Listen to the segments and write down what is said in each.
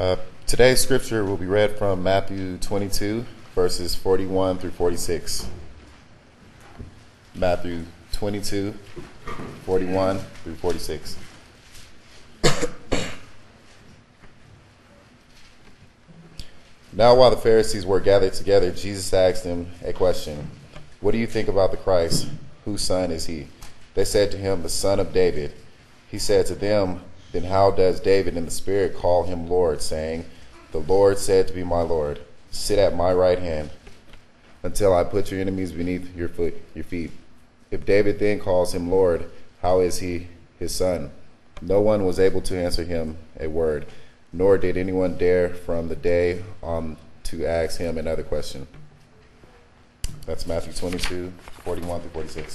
Today's scripture will be read from Matthew 22, verses 41 through 46. Matthew 22, 41 through 46. Now while the Pharisees were gathered together, Jesus asked them a question. What do you think about the Christ? Whose son is he? They said to him, the son of David. He said to them, then how does David in the Spirit call him Lord, saying, the Lord said to be my Lord, sit at my right hand until I put your enemies beneath your feet. If David then calls him Lord, how is he his son? No one was able to answer him a word, nor did anyone dare from the day on to ask him another question. That's Matthew 22, 41 through 46.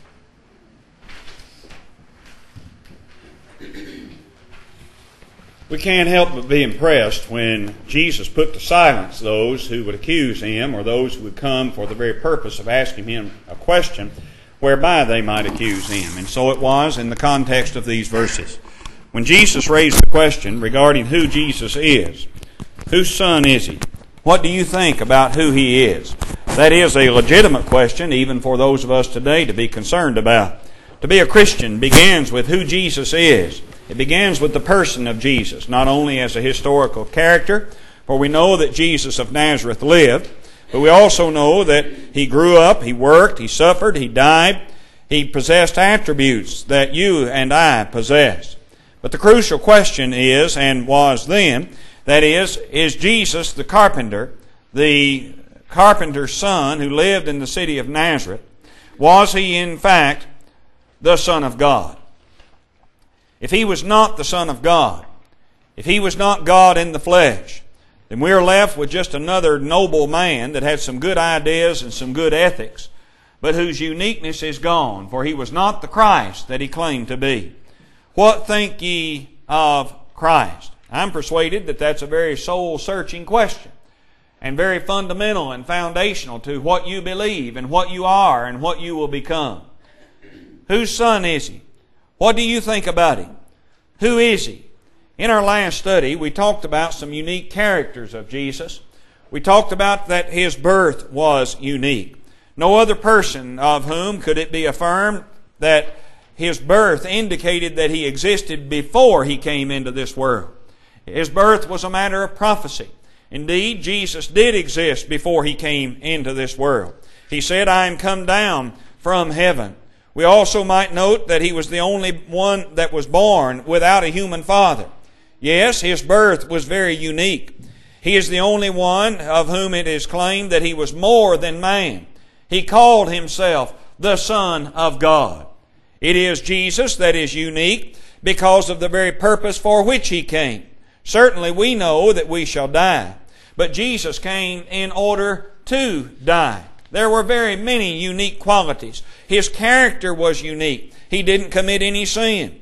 We can't help but be impressed when Jesus put to silence those who would accuse him or those who would come for the very purpose of asking him a question whereby they might accuse him. And so it was in the context of these verses. When Jesus raised the question regarding who Jesus is, whose son is he? What do you think about who he is? That is a legitimate question even for those of us today to be concerned about. To be a Christian begins with who Jesus is. It begins with the person of Jesus, not only as a historical character, for we know that Jesus of Nazareth lived, but we also know that he grew up, he worked, he suffered, he died. He possessed attributes that you and I possess. But the crucial question is, and was then, that is Jesus the carpenter's son who lived in the city of Nazareth, was he in fact the Son of God? If he was not the Son of God, if he was not God in the flesh, then we are left with just another noble man that had some good ideas and some good ethics, but whose uniqueness is gone, for he was not the Christ that he claimed to be. What think ye of Christ? I'm persuaded that that's a very soul-searching question and very fundamental and foundational to what you believe and what you are and what you will become. Whose son is he? What do you think about him? Who is he? In our last study, we talked about some unique characters of Jesus. We talked about that his birth was unique. No other person of whom could it be affirmed that his birth indicated that he existed before he came into this world. His birth was a matter of prophecy. Indeed, Jesus did exist before he came into this world. He said, I am come down from heaven. We also might note that he was the only one that was born without a human father. Yes, his birth was very unique. He is the only one of whom it is claimed that he was more than man. He called himself the Son of God. It is Jesus that is unique because of the very purpose for which he came. Certainly we know that we shall die, but Jesus came in order to die. There were very many unique qualities. His character was unique. He didn't commit any sin.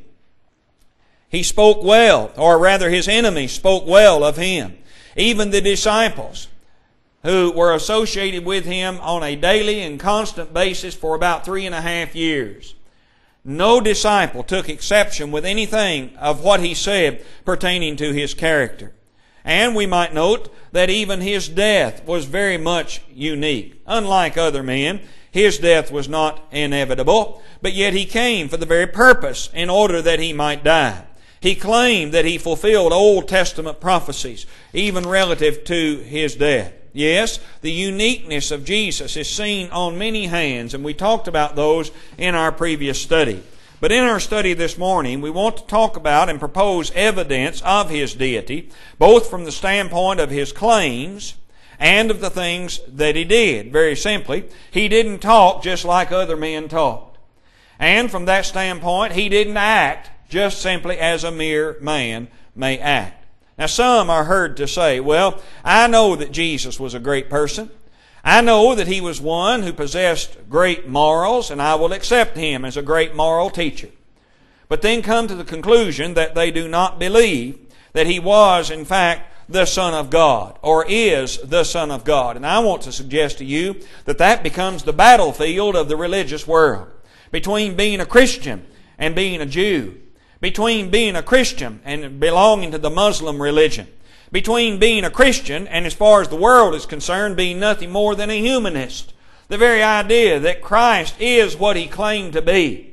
He spoke well, or rather his enemies spoke well of him. Even the disciples who were associated with him on a daily and constant basis for about 3.5 years. No disciple took exception with anything of what he said pertaining to his character. And we might note that even his death was very much unique. Unlike other men, his death was not inevitable, but yet he came for the very purpose in order that he might die. He claimed that he fulfilled Old Testament prophecies, even relative to his death. Yes, the uniqueness of Jesus is seen on many hands, and we talked about those in our previous study. But in our study this morning, we want to talk about and propose evidence of his deity, both from the standpoint of his claims and of the things that he did. Very simply, he didn't talk just like other men talked. And from that standpoint, he didn't act just simply as a mere man may act. Now some are heard to say, well, I know that Jesus was a great person. I know that he was one who possessed great morals, and I will accept him as a great moral teacher. But then come to the conclusion that they do not believe that he was, in fact, the Son of God, or is the Son of God. And I want to suggest to you that that becomes the battlefield of the religious world, between being a Christian and being a Jew, between being a Christian and belonging to the Muslim religion, between being a Christian and, as far as the world is concerned, being nothing more than a humanist. The very idea that Christ is what He claimed to be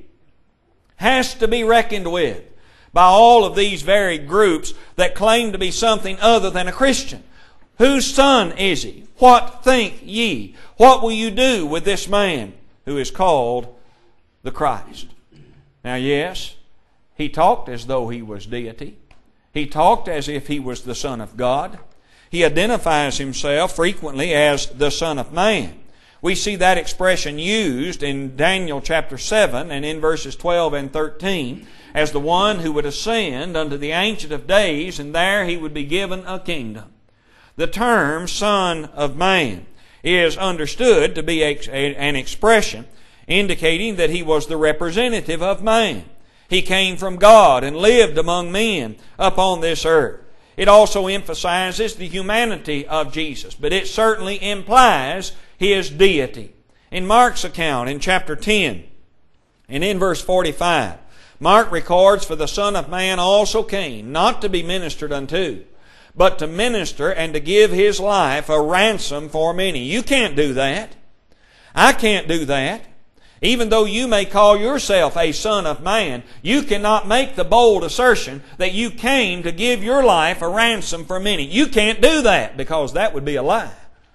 has to be reckoned with by all of these very groups that claim to be something other than a Christian. Whose son is He? What think ye? What will you do with this man who is called the Christ? Now, yes, He talked as though He was deity. He talked as if He was the Son of God. He identifies Himself frequently as the Son of Man. We see that expression used in Daniel chapter 7 and in verses 12 and 13 as the one who would ascend unto the Ancient of Days, and there He would be given a kingdom. The term Son of Man is understood to be an expression indicating that He was the representative of man. He came from God and lived among men upon this earth. It also emphasizes the humanity of Jesus, but it certainly implies His deity. In Mark's account in chapter 10 and in verse 45, Mark records, "For the Son of Man also came, not to be ministered unto, but to minister and to give His life a ransom for many." You can't do that. I can't do that. Even though you may call yourself a son of man, you cannot make the bold assertion that you came to give your life a ransom for many. You can't do that, because that would be a lie.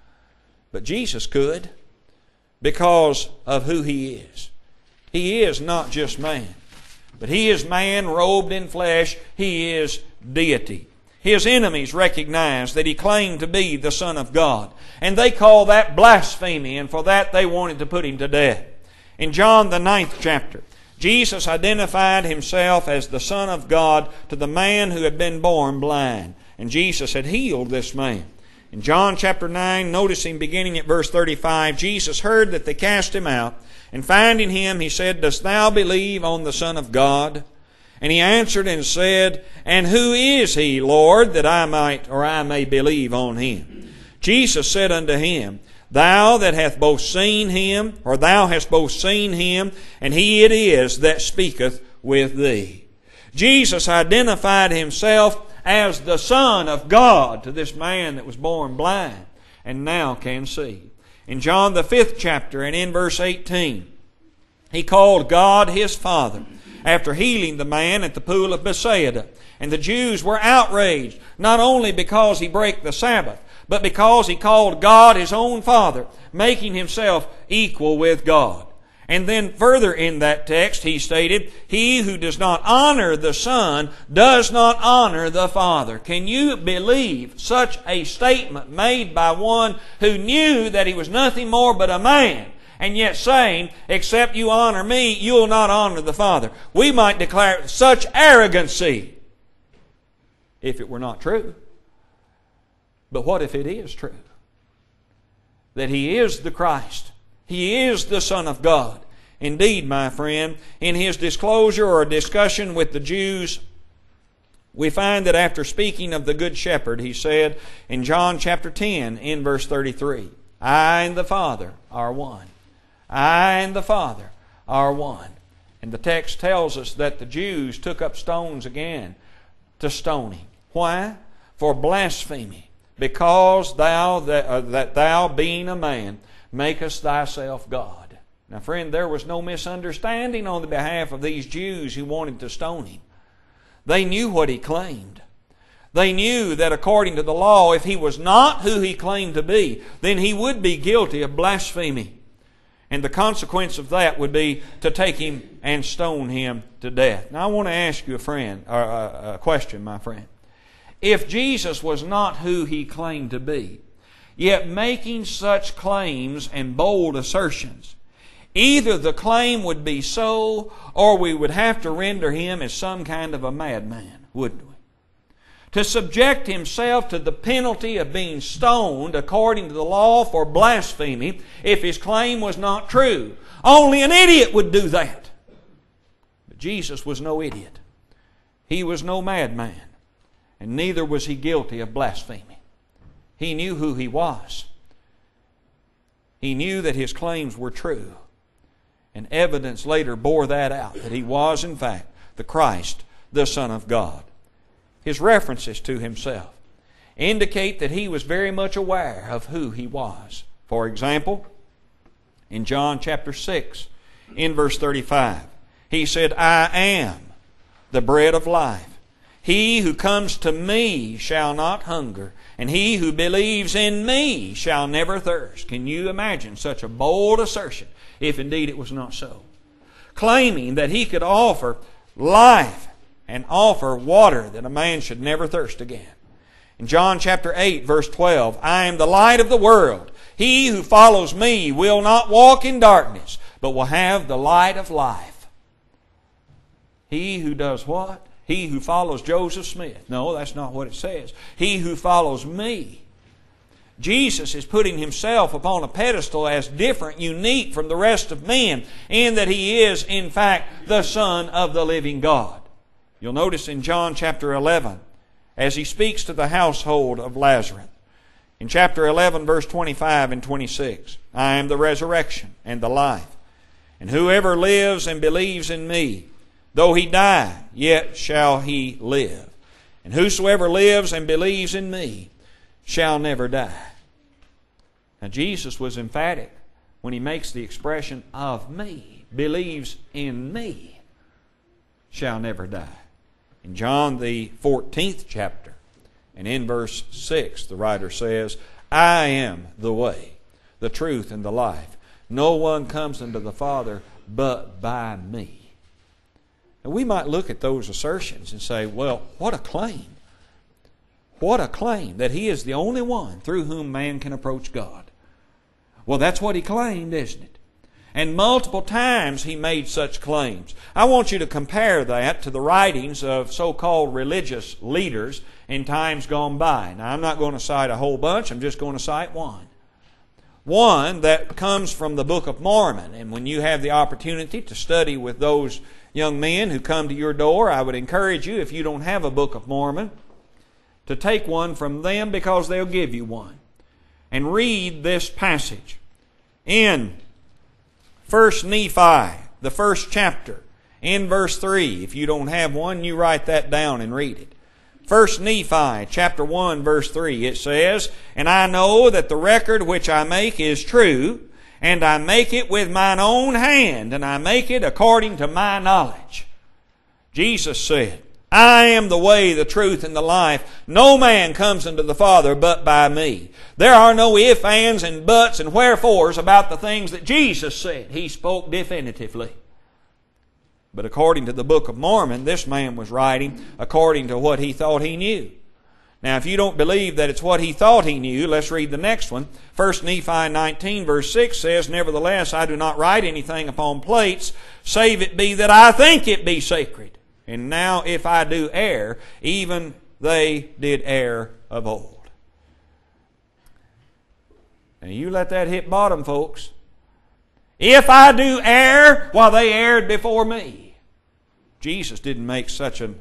But Jesus could, because of who He is. He is not just man, but He is man robed in flesh. He is deity. His enemies recognized that He claimed to be the Son of God, and they call that blasphemy, and for that they wanted to put Him to death. In John the 9th chapter, Jesus identified Himself as the Son of God to the man who had been born blind, and Jesus had healed this man. In John chapter 9, noticing beginning at verse 35, Jesus heard that they cast him out, and finding him, He said, "Dost thou believe on the Son of God?" And he answered and said, "And who is He, Lord, that I may believe on Him?" Jesus said unto him, "Thou that hast both seen Him, and He it is that speaketh with thee." Jesus identified Himself as the Son of God to this man that was born blind and now can see. In John the 5th chapter and in verse 18, He called God His Father after healing the man at the pool of Bethsaida. And the Jews were outraged, not only because He brake the Sabbath, but because He called God His own Father, making Himself equal with God. And then further in that text He stated, "He who does not honor the Son does not honor the Father." Can you believe such a statement made by one who knew that He was nothing more but a man, and yet saying, "Except you honor me, you'll not honor the Father"? We might declare such arrogancy if it were not true. But what if it is true? That He is the Christ. He is the Son of God. Indeed, my friend, in His disclosure or discussion with the Jews, we find that after speaking of the Good Shepherd, He said in John chapter 10 in verse 33, "I and the Father are one." I and the Father are one. And the text tells us that the Jews took up stones again to stone Him. Why? For blasphemy. "Because that thou, being a man, makest thyself God." Now, friend, there was no misunderstanding on the behalf of these Jews who wanted to stone Him. They knew what He claimed. They knew that according to the law, if He was not who He claimed to be, then He would be guilty of blasphemy. And the consequence of that would be to take Him and stone Him to death. Now, I want to ask you a question, my friend. If Jesus was not who He claimed to be, yet making such claims and bold assertions, either the claim would be so, or we would have to render Him as some kind of a madman, wouldn't we? To subject Himself to the penalty of being stoned according to the law for blasphemy if His claim was not true. Only an idiot would do that. But Jesus was no idiot. He was no madman. And neither was He guilty of blasphemy. He knew who He was. He knew that His claims were true. And evidence later bore that out, that He was, in fact, the Christ, the Son of God. His references to Himself. indicate that he was very much aware of who he was. For example, in John chapter 6, in verse 35, he said, I am the bread of life. He who comes to me shall not hunger, and he who believes in me shall never thirst. Can you imagine such a bold assertion, if indeed it was not so? Claiming that he could offer life and offer water that a man should never thirst again. In John chapter 8, verse 12, I am the light of the world. He who follows me will not walk in darkness, but will have the light of life. He who does what? He who follows Joseph Smith. No, that's not what it says. He who follows me. Jesus is putting himself upon a pedestal as different, unique from the rest of men, in that he is, in fact, the Son of the living God. You'll notice in John chapter 11, as he speaks to the household of Lazarus, in chapter 11, verse 25 and 26, I am the resurrection and the life. And whoever lives and believes in me, though he die, yet shall he live. And whosoever lives and believes in me shall never die. Now Jesus was emphatic when he makes the expression of me, believes in me, shall never die. In John the 14th chapter, and in verse 6, the writer says, I am the way, the truth, and the life. No one comes unto the Father but by me. And we might look at those assertions and say, well, what a claim. What a claim that he is the only one through whom man can approach God. Well, that's what he claimed, isn't it? And multiple times he made such claims. I want you to compare that to the writings of so-called religious leaders in times gone by. Now, I'm not going to cite a whole bunch. I'm just going to cite one. One that comes from the Book of Mormon. And when you have the opportunity to study with those young men who come to your door, I would encourage you, if you don't have a Book of Mormon, to take one from them, because they'll give you one. And read this passage in 1 Nephi, the first chapter, in verse 3. If you don't have one, you write that down and read it. 1 Nephi, chapter 1, verse 3, it says, And I know that the record which I make is true, and I make it with mine own hand, and I make it according to my knowledge. Jesus said, I am the way, the truth, and the life. No man comes unto the Father but by me. There are no ifs, ands, and buts, and wherefores about the things that Jesus said. He spoke definitively. But according to the Book of Mormon, this man was writing according to what he thought he knew. Now, if you don't believe that it's what he thought he knew, let's read the next one. 1 Nephi 19, verse 6 says, Nevertheless, I do not write anything upon plates, save it be that I think it be sacred. And now if I do err, even they did err of old. Now you let that hit bottom, folks. If I do err, well, they erred before me. Jesus didn't make such a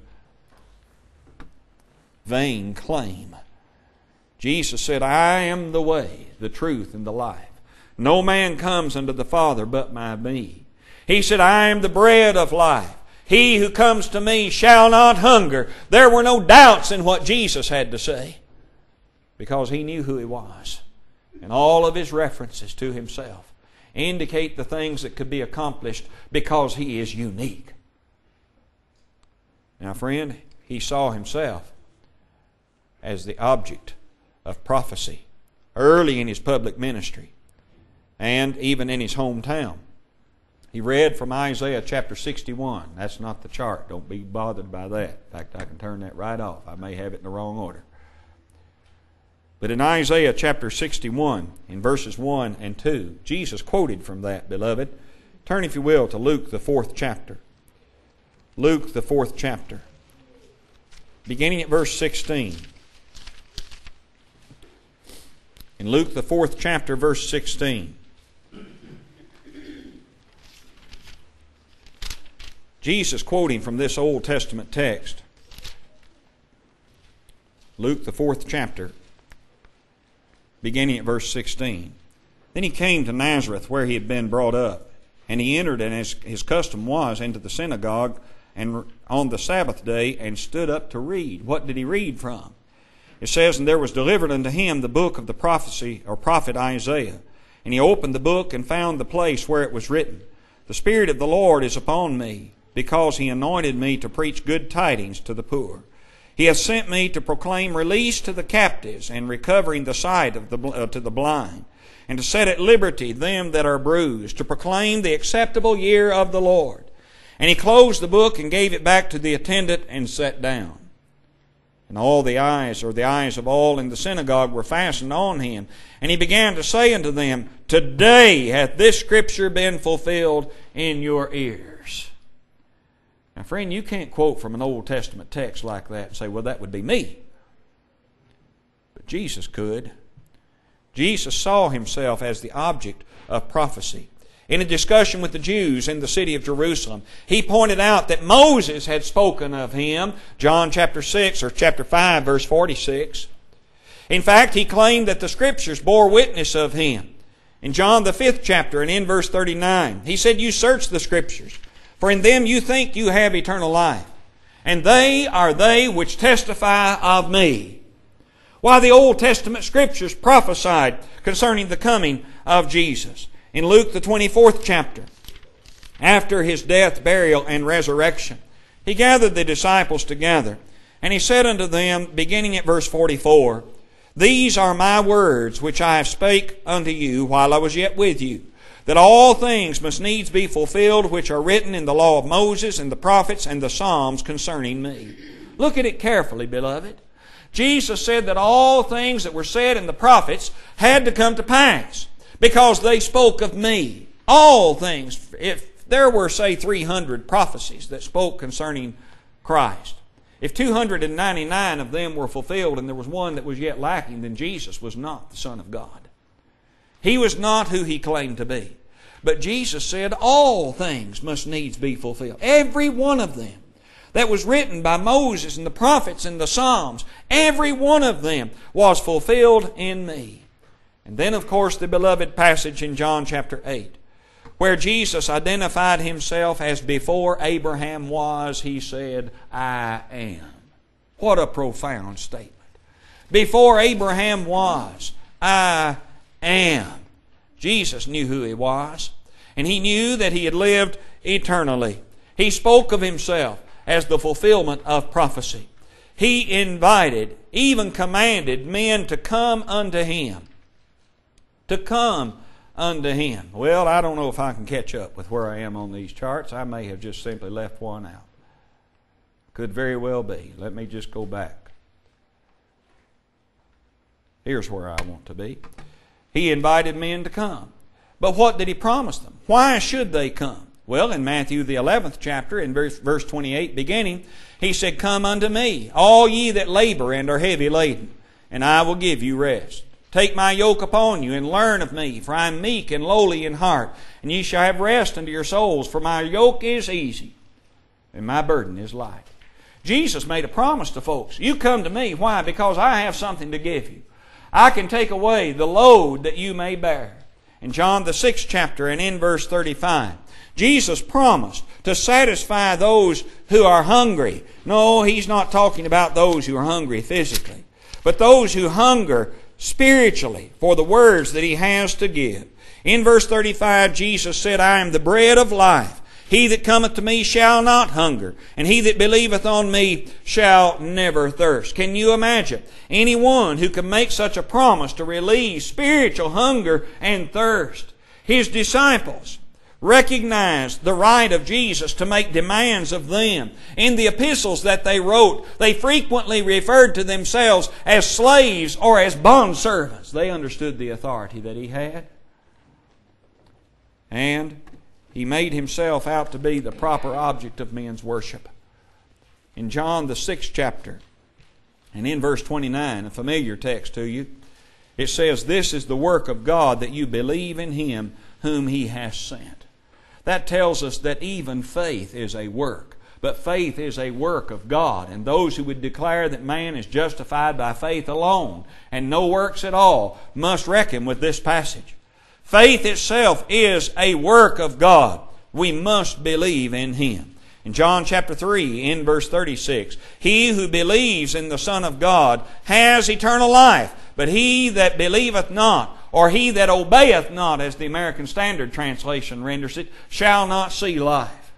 vain claim. Jesus said, I am the way, the truth, and the life. No man comes unto the Father but by me. He said, I am the bread of life. He who comes to me shall not hunger. There were no doubts in what Jesus had to say, because he knew who he was. And all of his references to himself indicate the things that could be accomplished because he is unique. Now, friend, he saw himself as the object of prophecy early in his public ministry and even in his hometown. He read from Isaiah chapter 61. That's not the chart. Don't be bothered by that. In fact, I can turn that right off. I may have it in the wrong order. But in Isaiah chapter 61, in verses 1 and 2, Jesus quoted from that, beloved. Turn, if you will, to Luke the 4th chapter. Luke the 4th chapter, beginning at verse 16. In Luke the 4th chapter, verse 16. Jesus quoting from this Old Testament text. Luke the 4th chapter, beginning at verse 16. Then he came to Nazareth, where he had been brought up. And he entered, and as his custom was, into the synagogue and on the Sabbath day, and stood up to read. What did he read from? It says, "And there was delivered unto him the book of the prophecy, or prophet Isaiah. And he opened the book and found the place where it was written, The Spirit of the Lord is upon me, because he anointed me to preach good tidings to the poor. He hath sent me to proclaim release to the captives, and recovering the sight of to the blind, and to set at liberty them that are bruised, to proclaim the acceptable year of the Lord. And he closed the book and gave it back to the attendant and sat down. And all the eyes, or the eyes of all in the synagogue, were fastened on him. And he began to say unto them, Today hath this scripture been fulfilled in your ears." Now, friend, you can't quote from an Old Testament text like that and say, "Well, that would be me." But Jesus could. Jesus saw himself as the object of prophecy. In a discussion with the Jews in the city of Jerusalem, he pointed out that Moses had spoken of him, John chapter 6 or chapter 5, verse 46. In fact, he claimed that the Scriptures bore witness of him. In John the 5th chapter and in verse 39, he said, "You search the Scriptures, for in them you think you have eternal life, and they are they which testify of me." Why, the Old Testament Scriptures prophesied concerning the coming of Jesus. In Luke the 24th chapter, after his death, burial, and resurrection, he gathered the disciples together, and he said unto them, beginning at verse 44, "These are my words which I have spake unto you while I was yet with you, that all things must needs be fulfilled which are written in the law of Moses and the prophets and the Psalms concerning me." Look at it carefully, beloved. Jesus said that all things that were said in the prophets had to come to pass, because they spoke of me. All things. If there were, say, 300 prophecies that spoke concerning Christ, if 299 of them were fulfilled and there was one that was yet lacking, then Jesus was not the Son of God. He was not who he claimed to be. But Jesus said all things must needs be fulfilled. Every one of them that was written by Moses and the prophets and the Psalms, every one of them was fulfilled in me. And then, of course, the beloved passage in John chapter 8, where Jesus identified himself as before Abraham was, he said, "I am." What a profound statement. Before Abraham was, I am. Jesus knew who he was, and he knew that he had lived eternally. He spoke of himself as the fulfillment of prophecy. He invited, even commanded men to come unto him. To come unto him. Well, I don't know if I can catch up with where I am on these charts. I may have just simply left one out. Could very well be. Let me just go back. Here's where I want to be. He invited men to come. But what did he promise them? Why should they come? Well, in Matthew the 11th chapter, in verse 28 beginning, he said, "Come unto me, all ye that labor and are heavy laden, and I will give you rest. Take my yoke upon you and learn of me, for I am meek and lowly in heart, and ye shall have rest unto your souls, for my yoke is easy and my burden is light." Jesus made a promise to folks. You come to me. Why? Because I have something to give you. I can take away the load that you may bear. In John the 6th chapter and in verse 35, Jesus promised to satisfy those who are hungry. No, he's not talking about those who are hungry physically, but those who hunger spiritually for the words that he has to give. In verse 35, Jesus said, "I am the bread of life. He that cometh to me shall not hunger, and he that believeth on me shall never thirst." Can you imagine anyone who can make such a promise to relieve spiritual hunger and thirst? His disciples recognized the right of Jesus to make demands of them. In the epistles that they wrote, they frequently referred to themselves as slaves or as bondservants. They understood the authority that he had. And he made himself out to be the proper object of men's worship. In John the 6th chapter, and in verse 29, a familiar text to you, it says, "This is the work of God, that you believe in him whom he has sent." That tells us that even faith is a work. But faith is a work of God. And those who would declare that man is justified by faith alone and no works at all must reckon with this passage. Faith itself is a work of God. We must believe in him. In John chapter 3, in verse 36, he who believes in the Son of God has eternal life, but he that believeth not, or he that obeyeth not, as the American Standard Translation renders it, shall not see life.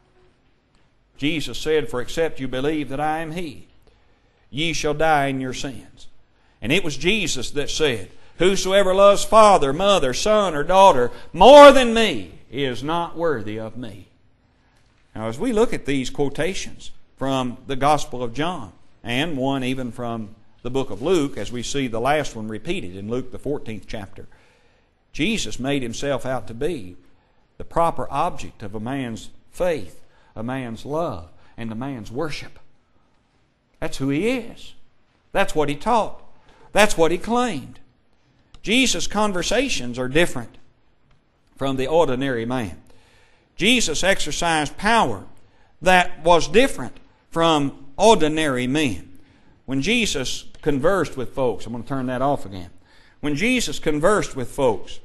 Jesus said, for except you believe that I am He, ye shall die in your sins. And it was Jesus that said, whosoever loves father, mother, son, or daughter more than me is not worthy of me. Now, as we look at these quotations from the Gospel of John, and one even from the book of Luke, as we see the last one repeated in Luke the 14th chapter, Jesus made Himself out to be the proper object of a man's faith, a man's love, and a man's worship. That's who He is. That's what He taught. That's what He claimed. Jesus' conversations are different from the ordinary man. Jesus exercised power that was different from ordinary men. When Jesus conversed with folks, I'm going to turn that off again. When Jesus conversed with folks,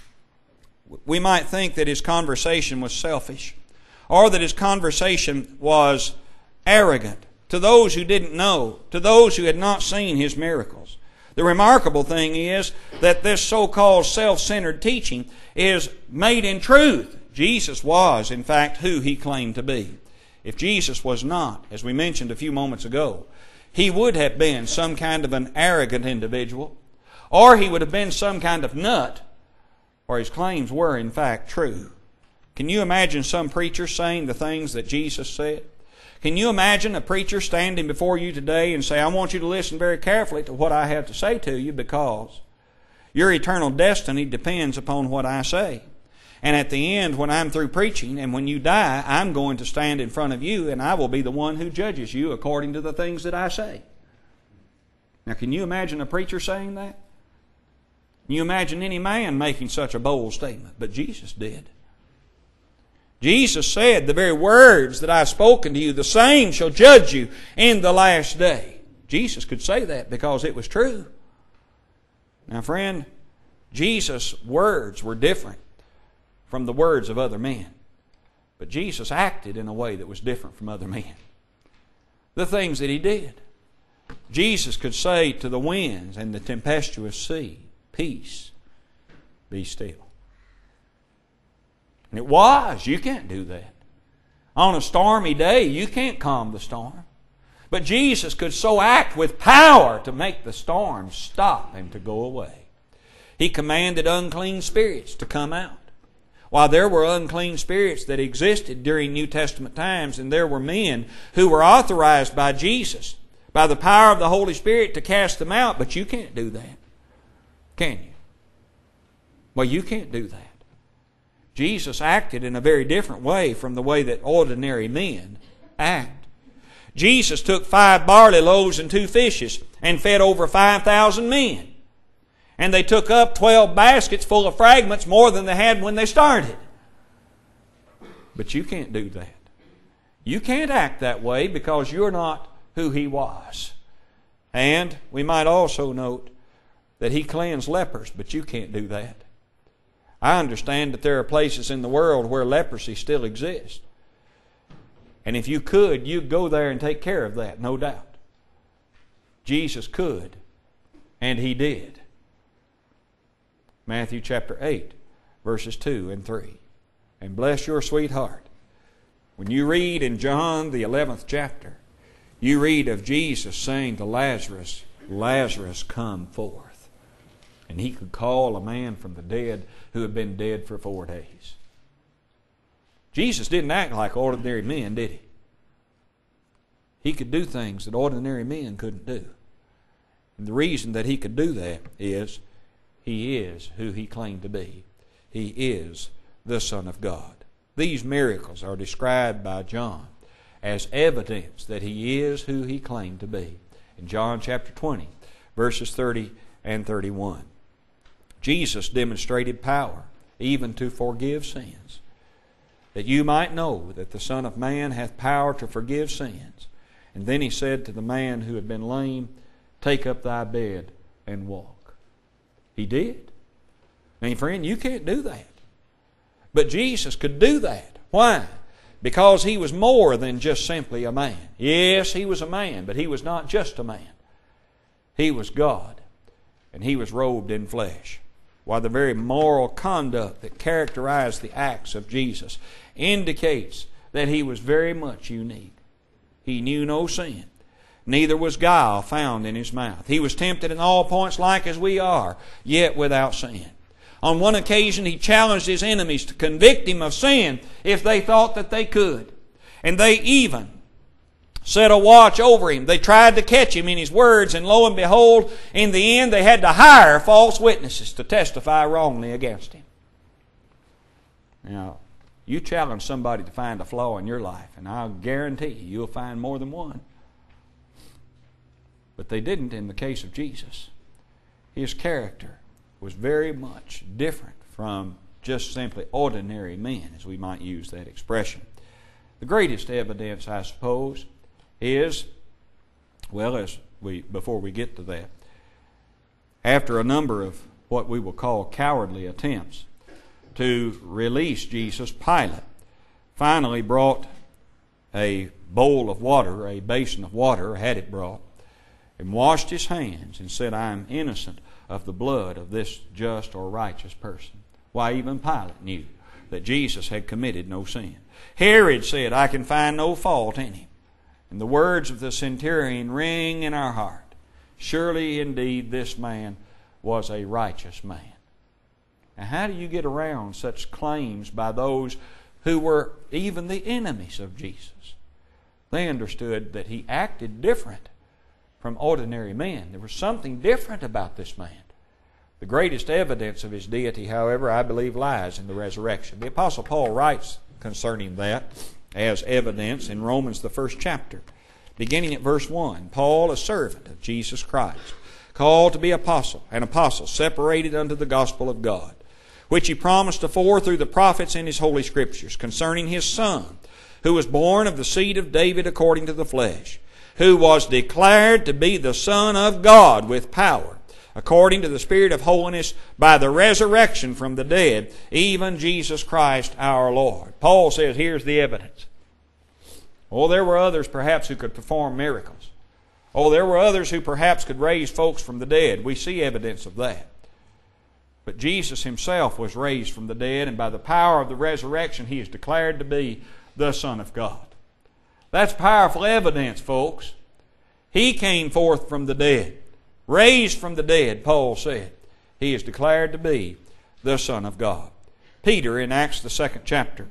we might think that His conversation was selfish, or that His conversation was arrogant to those who didn't know, to those who had not seen His miracles. The remarkable thing is that this so-called self-centered teaching is made in truth. Jesus was, in fact, who He claimed to be. If Jesus was not, as we mentioned a few moments ago, He would have been some kind of an arrogant individual, or He would have been some kind of nut, or His claims were, in fact, true. Can you imagine some preacher saying the things that Jesus said? Can you imagine a preacher standing before you today and say, I want you to listen very carefully to what I have to say to you, because your eternal destiny depends upon what I say. And at the end, when I'm through preaching and when you die, I'm going to stand in front of you and I will be the one who judges you according to the things that I say. Now, can you imagine a preacher saying that? Can you imagine any man making such a bold statement? But Jesus did. Jesus said, the very words that I have spoken to you, the same shall judge you in the last day. Jesus could say that because it was true. Now, friend, Jesus' words were different from the words of other men. But Jesus acted in a way that was different from other men. The things that He did. Jesus could say to the winds and the tempestuous sea, peace, be still. And it was. You can't do that. On a stormy day, you can't calm the storm. But Jesus could so act with power to make the storm stop and to go away. He commanded unclean spirits to come out. While there were unclean spirits that existed during New Testament times, and there were men who were authorized by Jesus, by the power of the Holy Spirit, to cast them out, but you can't do that. Can you? Well, you can't do that. Jesus acted in a very different way from the way that ordinary men act. Jesus took 5 barley loaves and 2 fishes and fed over 5,000 men. And they took up 12 baskets full of fragments, more than they had when they started. But you can't do that. You can't act that way because you're not who He was. And we might also note that He cleansed lepers, but you can't do that. I understand that there are places in the world where leprosy still exists. And if you could, you'd go there and take care of that, no doubt. Jesus could, and He did. Matthew chapter 8, verses 2 and 3. And bless your sweetheart, when you read in John the 11th chapter, you read of Jesus saying to Lazarus, Lazarus, come forth. And He could call a man from the dead who had been dead for 4 days. Jesus didn't act like ordinary men, did He? He could do things that ordinary men couldn't do. And the reason that He could do that is He is who He claimed to be. He is the Son of God. These miracles are described by John as evidence that He is who He claimed to be. In John chapter 20, verses 30 and 31. Jesus demonstrated power even to forgive sins, that you might know that the Son of Man hath power to forgive sins. And then He said to the man who had been lame, take up thy bed and walk. He did. Now, friend, you can't do that. But Jesus could do that. Why? because He was more than just simply a man. Yes, He was a man, but He was not just a man. He was God, and He was robed in flesh. While the very moral conduct that characterized the acts of Jesus indicates that He was very much unique. He knew no sin. Neither was guile found in His mouth. He was tempted in all points like as we are, yet without sin. On one occasion He challenged His enemies to convict Him of sin if they thought that they could. And they even set a watch over Him. They tried to catch Him in His words, and lo and behold, in the end they had to hire false witnesses to testify wrongly against Him. Now, you challenge somebody to find a flaw in your life, and I'll guarantee you'll find more than one. But they didn't in the case of Jesus. His character was very much different from just simply ordinary men, as we might use that expression. The greatest evidence, I suppose, is, well, before we get to that, after a number of what we will call cowardly attempts to release Jesus, Pilate finally brought a bowl of water, a basin of water, had it brought, and washed His hands and said, I am innocent of the blood of this just or righteous person. Why, even Pilate knew that Jesus had committed no sin. Herod said, I can find no fault in Him. And the words of the centurion ring in our heart. Surely indeed this man was a righteous man. Now, how do you get around such claims by those who were even the enemies of Jesus? They understood that He acted different from ordinary men. There was something different about this man. The greatest evidence of His deity, however, I believe lies in the resurrection. The Apostle Paul writes concerning that as evidence in Romans, the 1st chapter. Beginning at verse 1, Paul, a servant of Jesus Christ, called to be apostle, an apostle separated unto the gospel of God, which He promised afore through the prophets in His holy Scriptures, concerning His Son, who was born of the seed of David according to the flesh, who was declared to be the Son of God with power, according to the Spirit of holiness, by the resurrection from the dead, even Jesus Christ our Lord. Paul says, here's the evidence. Oh, there were others perhaps who could perform miracles. Oh, there were others who perhaps could raise folks from the dead. We see evidence of that. But Jesus Himself was raised from the dead, and by the power of the resurrection, He is declared to be the Son of God. That's powerful evidence, folks. He came forth from the dead. Raised from the dead, Paul said. He is declared to be the Son of God. Peter, in Acts the 2nd chapter,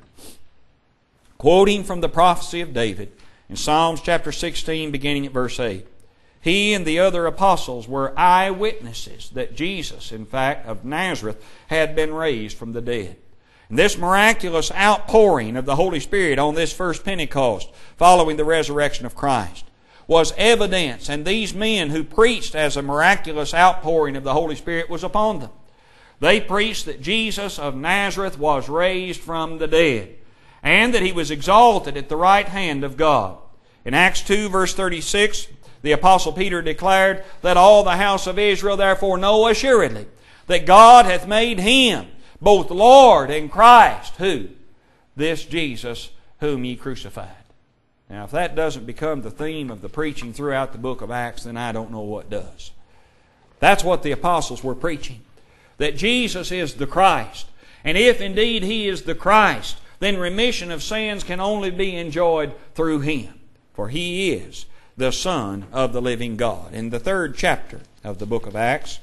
quoting from the prophecy of David in Psalms chapter 16, beginning at verse 8, he and the other apostles were eyewitnesses that Jesus, in fact, of Nazareth, had been raised from the dead. And this miraculous outpouring of the Holy Spirit on this first Pentecost, following the resurrection of Christ, was evidence, and these men who preached as a miraculous outpouring of the Holy Spirit was upon them. They preached that Jesus of Nazareth was raised from the dead, and that He was exalted at the right hand of God. In Acts 2, verse 36, the Apostle Peter declared, let all the house of Israel therefore know assuredly that God hath made Him both Lord and Christ. Who? This Jesus whom ye crucified. Now, if that doesn't become the theme of the preaching throughout the book of Acts, then I don't know what does. That's what the apostles were preaching. That Jesus is the Christ. And if indeed He is the Christ, then remission of sins can only be enjoyed through Him. For He is the Son of the living God. In the 3rd chapter of the book of Acts,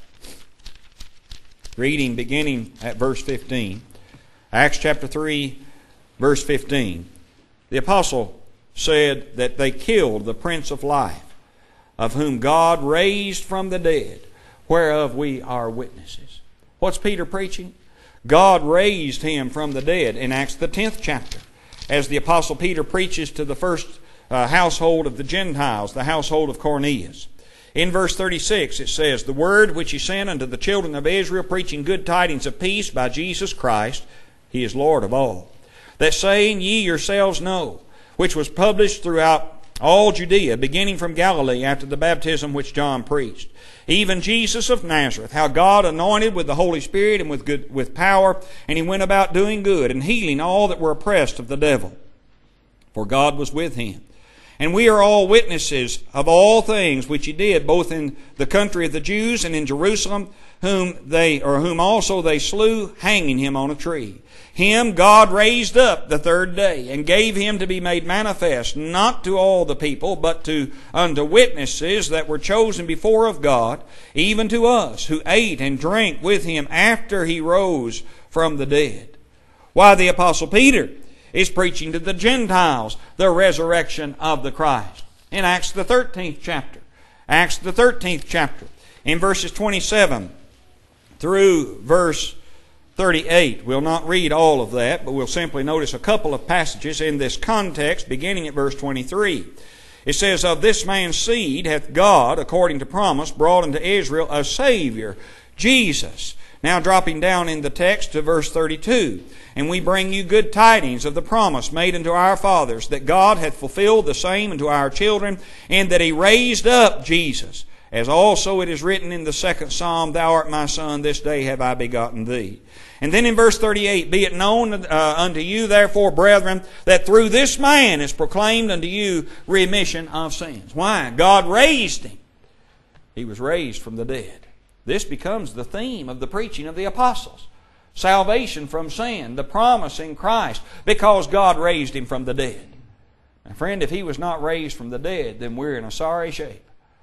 reading beginning at verse 15, Acts chapter 3, verse 15, the apostle said that they killed the Prince of Life, of whom God raised from the dead, whereof we are witnesses. What's Peter preaching? God raised Him from the dead in Acts the 10th chapter, as the Apostle Peter preaches to the first household of the Gentiles, the household of Cornelius. In verse 36 it says, the word which He sent unto the children of Israel, preaching good tidings of peace by Jesus Christ, He is Lord of all. That saying ye yourselves know, which was published throughout all Judea, beginning from Galilee after the baptism which John preached. Even Jesus of Nazareth, how God anointed with the Holy Spirit and with power, and He went about doing good and healing all that were oppressed of the devil. for God was with him. And we are all witnesses of all things which he did, both in the country of the Jews and in Jerusalem, whom also they slew, hanging him on a tree. Him God raised up the third day, and gave him to be made manifest, not to all the people, but unto witnesses that were chosen before of God, even to us, who ate and drank with him after he rose from the dead. Why, the Apostle Peter is preaching to the Gentiles the resurrection of the Christ. In Acts the 13th chapter. Acts the 13th chapter. In verses 27 through verse 38. We'll not read all of that, but we'll simply notice a couple of passages in this context, beginning at verse 23. It says, Of this man's seed hath God, according to promise, brought unto Israel a Savior, Jesus. Now dropping down in the text to verse 32. And we bring you good tidings of the promise made unto our fathers, that God hath fulfilled the same unto our children, and that he raised up Jesus. As also it is written in the second Psalm, Thou art my son, this day have I begotten thee. And then in verse 38, Be it known unto you, therefore, brethren, that through this man is proclaimed unto you remission of sins. Why? God raised him. He was raised from the dead. This becomes the theme of the preaching of the apostles. Salvation from sin, the promise in Christ, because God raised him from the dead. Now, friend, if he was not raised from the dead, then we're in a sorry shape.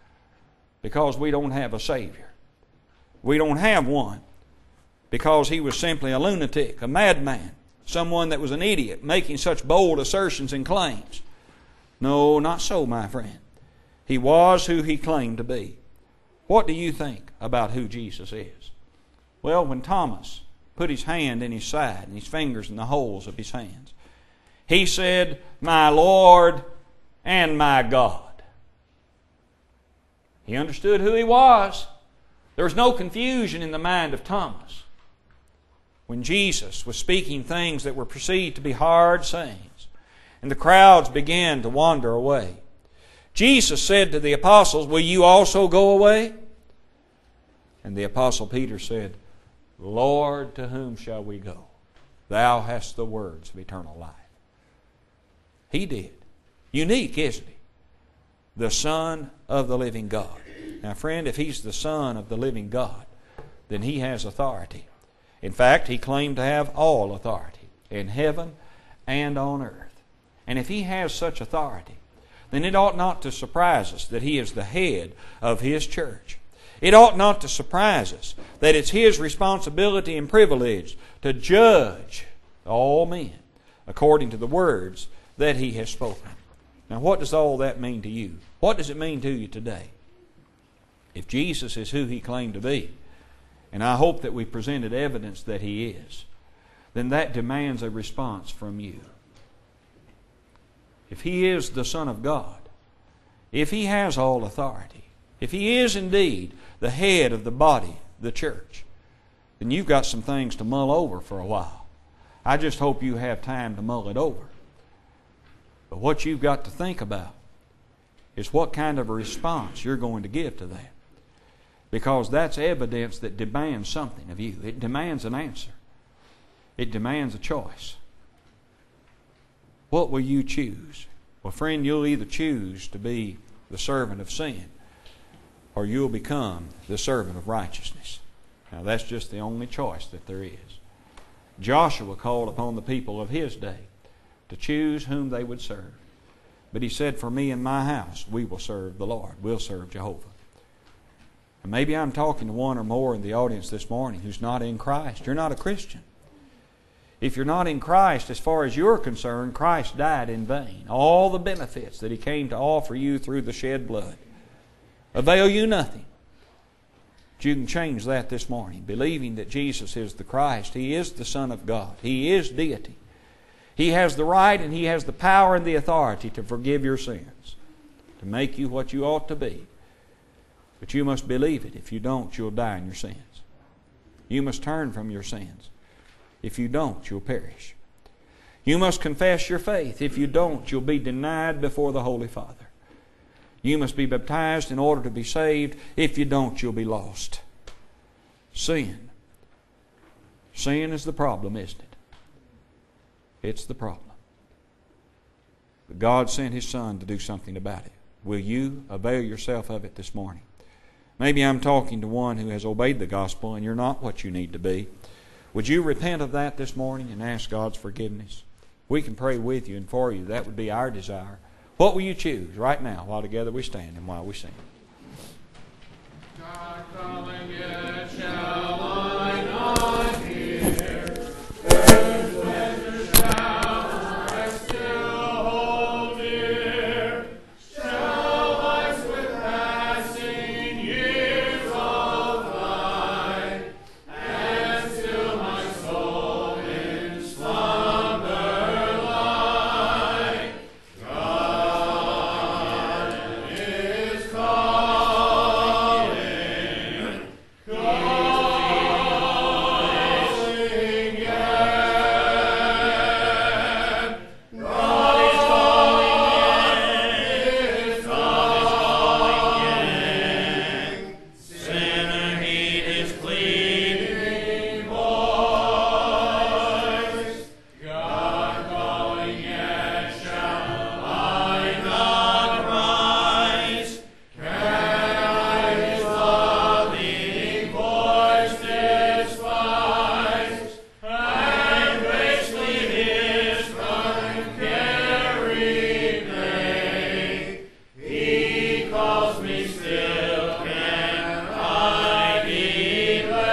Because we don't have a Savior. We don't have one. Because he was simply a lunatic, a madman, someone that was an idiot, making such bold assertions and claims. No, not so, my friend. He was who he claimed to be. What do you think about who Jesus is? Well, when Thomas put his hand in his side and his fingers in the holes of his hands, he said, My Lord and my God. He understood who he was. There was no confusion in the mind of Thomas when Jesus was speaking things that were perceived to be hard sayings, and the crowds began to wander away. Jesus said to the apostles, Will you also go away? And the apostle Peter said, Lord, to whom shall we go? Thou hast the words of eternal life. He did. Unique, isn't he? The Son of the living God. Now, friend, if he's the Son of the living God, then he has authority. In fact, he claimed to have all authority in heaven and on earth. And if he has such authority, then it ought not to surprise us that he is the head of his church. It ought not to surprise us that it's his responsibility and privilege to judge all men according to the words that he has spoken. Now, what does all that mean to you? What does it mean to you today? If Jesus is who he claimed to be, and I hope that we presented evidence that he is, then that demands a response from you. If he is the Son of God, if he has all authority, if he is indeed the head of the body, the church, then you've got some things to mull over for a while. I just hope you have time to mull it over. But what you've got to think about is what kind of a response you're going to give to that. Because that's evidence that demands something of you. It demands an answer. It demands a choice. What will you choose? Well, friend, you'll either choose to be the servant of sin, or you'll become the servant of righteousness. Now, that's just the only choice that there is. Joshua called upon the people of his day to choose whom they would serve. But he said, For me and my house, we will serve the Lord. We'll serve Jehovah. And maybe I'm talking to one or more in the audience this morning who's not in Christ. You're not a Christian. If you're not in Christ, as far as you're concerned, Christ died in vain. All the benefits that he came to offer you through the shed blood avail you nothing. But you can change that this morning, believing that Jesus is the Christ. He is the Son of God. He is deity. He has the right and he has the power and the authority to forgive your sins, to make you what you ought to be. But you must believe it. If you don't, you'll die in your sins. You must turn from your sins. If you don't, you'll perish. You must confess your faith. If you don't, you'll be denied before the Holy Father. You must be baptized in order to be saved. If you don't, you'll be lost. Sin. Sin is the problem, isn't it? It's the problem. But God sent His Son to do something about it. Will you avail yourself of it this morning? Maybe I'm talking to one who has obeyed the gospel and you're not what you need to be. Would you repent of that this morning and ask God's forgiveness? We can pray with you and for you. That would be our desire. What will you choose right now while together we stand and while we sing? God calling, yet shall I not hear.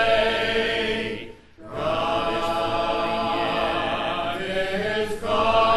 God.